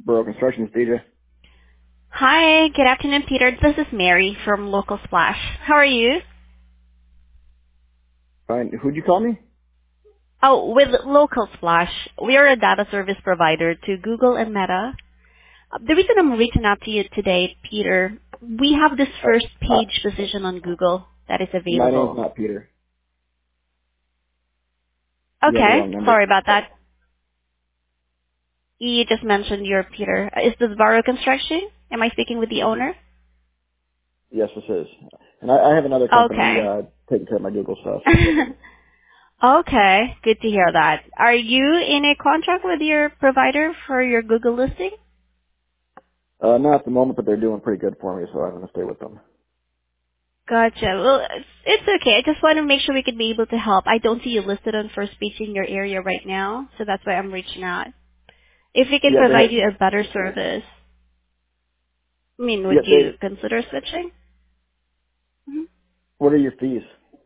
Borough Construction, DJ. Hi, good afternoon, Peter. This is Mary from Local Splash. How are you? Fine. Who'd you call me? Oh, with Local Splash, we are a data service provider to Google and Meta. The reason I'm reaching out to you today, Peter, we have this first page position on Google that is My name's available. not Peter. You have the Okay, wrong number. sorry about that. You just mentioned you're Peter. Is this Borough Construction? Am I speaking with the owner? Yes, this is. And I have another company Okay. taking care of my Google stuff. Okay, good to hear that. Are you in a contract with your provider for your Google listing? Not at the moment, but they're doing pretty good for me, so I'm going to stay with them. Gotcha. Well, it's okay. I just want to make sure we could be able to help. I don't see you listed on first page in your area right now, so that's why I'm reaching out. If we can Yeah, provide you a better service, would you consider switching? Mhm. what are your fees?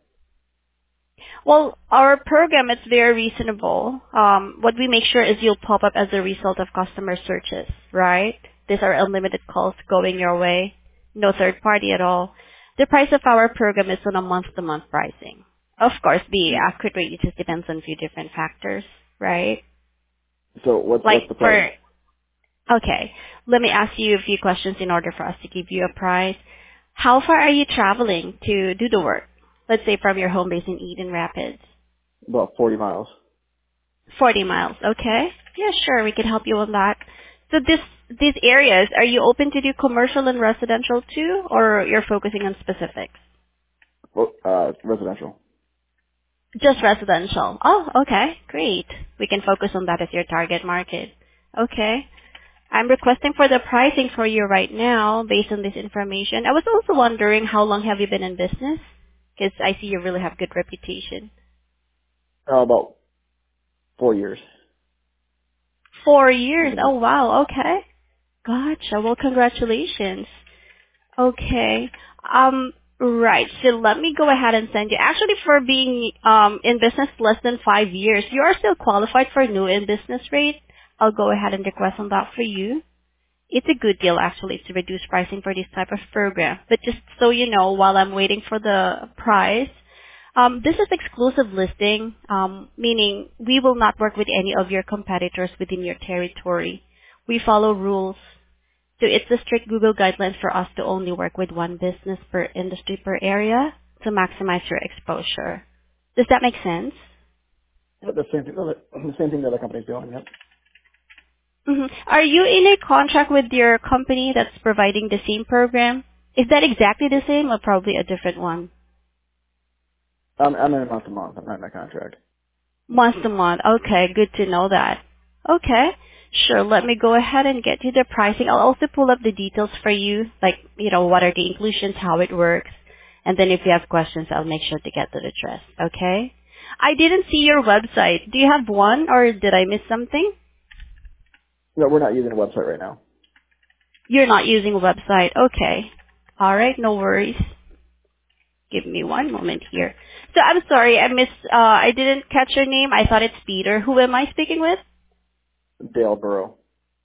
Well, our program is very reasonable. What we make sure is you'll pop up as a result of customer searches, right? These are unlimited calls going your way, no third party at all. The price of our program is on a month-to-month pricing. Of course, the accurate rate just depends on a few different factors, right? So what's Like the price? for, okay, let me ask you a few questions in order for us to give you a price. How far are you traveling to do the work? Let's say from your home base in Eden Rapids. About 40 miles. 40 miles, okay? Yeah, sure, we can help you on that. So these areas, are you open to do commercial and residential too, or you're focusing on specifics? Residential. Just residential. Oh, okay, great. We can focus on that as your target market. Okay. I'm requesting for the pricing for you right now based on this information. I was also wondering how long have you been in business? Because I see you really have good reputation. About 4 years. 4 years. Oh, wow. Okay. Gotcha. Well, congratulations. Okay. Right. So let me go ahead and send you. Actually, for being in business less than 5 years, you are still qualified for new in business rate. I'll go ahead and request on that for you. It's a good deal actually to reduce pricing for this type of program. But just so you know, while I'm waiting for the price, this is exclusive listing, meaning we will not work with any of your competitors within your territory. We follow rules. So it's a strict Google guidelines for us to only work with one business per industry per area to maximize your exposure. Does that make sense? Yeah, the same thing the other company's doing, yep. Are you in a contract with your company that's providing the same program? Is that exactly the same or probably a different one? I'm in a month to month. I'm not in a contract. Month to month. Okay, good to know that. Okay. Sure, let me go ahead and get you the pricing. I'll also pull up the details for you, like, what are the inclusions, how it works. And then if you have questions, I'll make sure to get that addressed. Okay? I didn't see your website. Do you have one or did I miss something? No, we're not using a website right now. You're not using a website. Okay. Alright, no worries. Give me one moment here. So I'm sorry, I didn't catch your name. I thought it's Peter. Who am I speaking with? Dale Borough.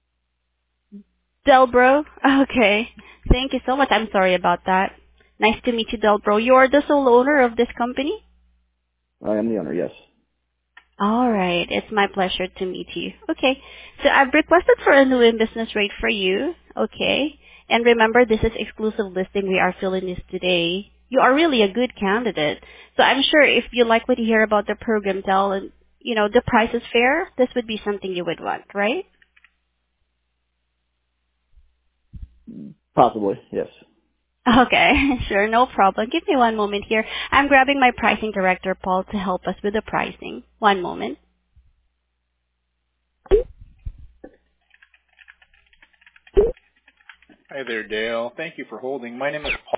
Delbro? Okay. Thank you so much. I'm sorry about that. Nice to meet you, Delbro. You are the sole owner of this company? I am the owner, yes. All right. It's my pleasure to meet you. Okay. So I've requested for a new in business rate for you. Okay. And remember, this is exclusive listing. We are filling this today. You are really a good candidate. So I'm sure if you like what you hear about the program, Del, and the price is fair, this would be something you would want, right? Possibly, yes. Okay, sure, no problem. Give me one moment here. I'm grabbing my pricing director, Paul, to help us with the pricing. One moment. Hi there, Dale. Thank you for holding. My name is Paul.